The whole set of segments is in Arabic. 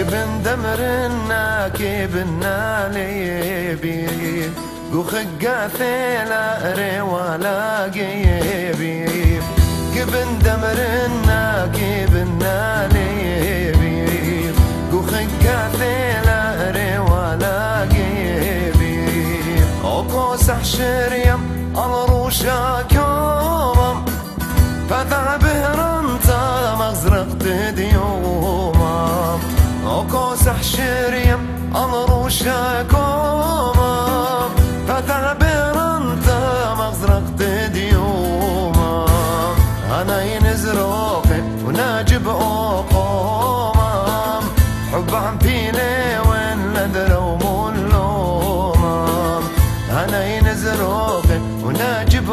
كبن دمرنا كبنا ليبي وخقا ثيلا ري ولا قيبي كبن دمرنا كبنا ليبي وخقا ثيلا ري ولا قيبي وقوس حشريم الروشا كوم فتع بهرنتا مغزرقت ديوما وقوس حشريم الروشا كوم فتع بهرنتا مغزرقت ديوما أنا ينزروقي وناجب أقوم حب عم فيني وين لدرو ملوما أنا ينزروقي وناجب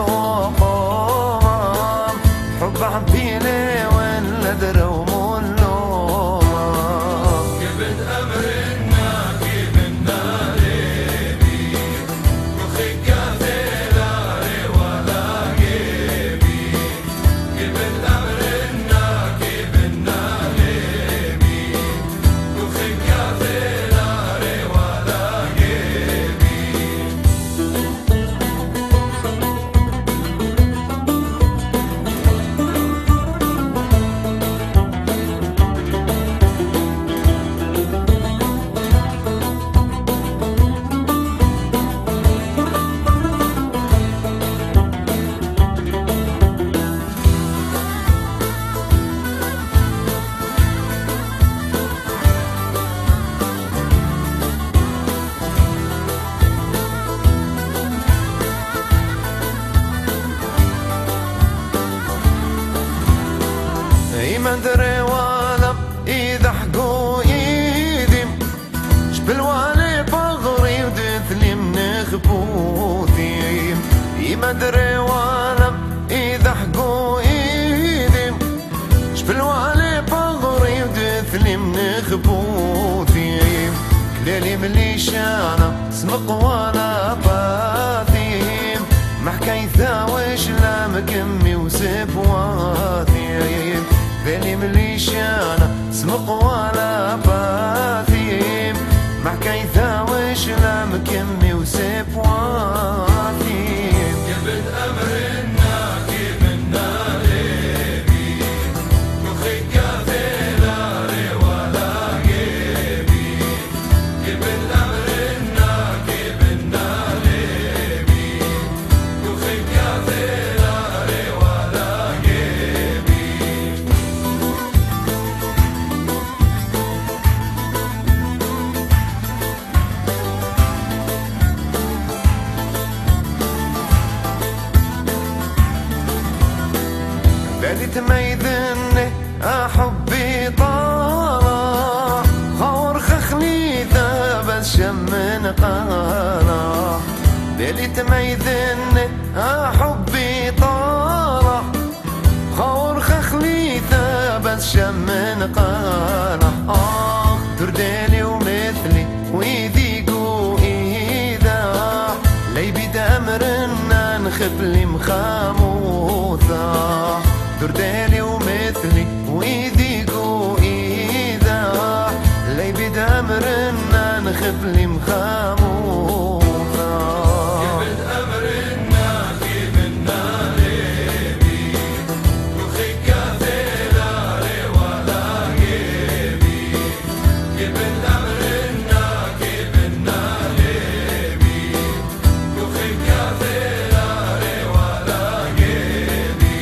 أقوم حب عم فيني وين لدرو ملوما كبد أمرنا كبنا ليبي وخيكا ثيلا ري ولا قيبي كبد أمرنا كبنا ليبي وخيكا ثيلا ري ولا قيبي ما ادري ولا اذا حقو ايدي شبل والي بغري ودثلي من خبوثي ما ادري ولا اذا حقو ايدي شبل والي بغري ودثلي من خبوثي كلالي ملي شانا سمق ولا باثي ما حكايثا وش لا مكمي وسبواثي ذلي مليش أنا سمق ولا باثيم ما حكايثا وش لا مكمي وسبواثيم كبد أمرنا كبنا ليبي وخيكا ثيلا ري ولا قيبي كبد أمرنا كبنا ليبي وخيكا ثيلا ري ولا قيبي بالي تميذني أحبي طالع خور خخليثة بس شمن قالع بالي تميذني أحبي طالع خور خخليثة بس شمن قالع ترديلي ومثلي ويذيقوا إيذا ليبي دامرنا نخبلي مخاموثة ترديلي ومثلي ويذيقوا إيذا ليبي دامرنا نخبلي مخاموثة كبد أمرنا كبنا ليبي وخيكا ثيلا ري ولا قيبي كبد أمرنا كبنا ليبي وخيكا ثيلا ري ولا قيبي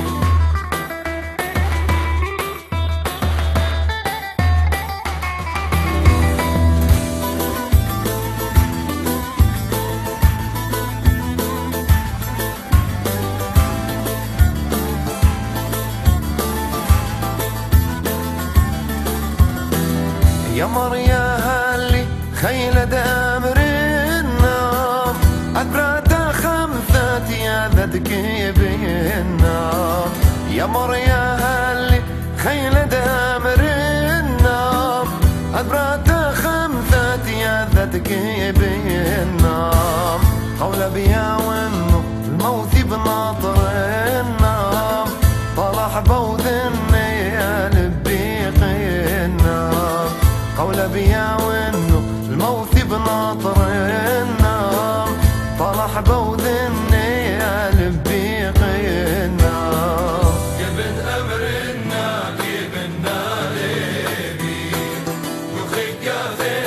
يا مريا هالي خيل دامرنا أبراتا خمثات يا ذاتك بينا يا مريا هالي خيل دامرنا أبراتا خمثات يا ذاتك بينا قول بيا وانه الموت بناطرنا طلع بوذن يا لبي قينا خكافي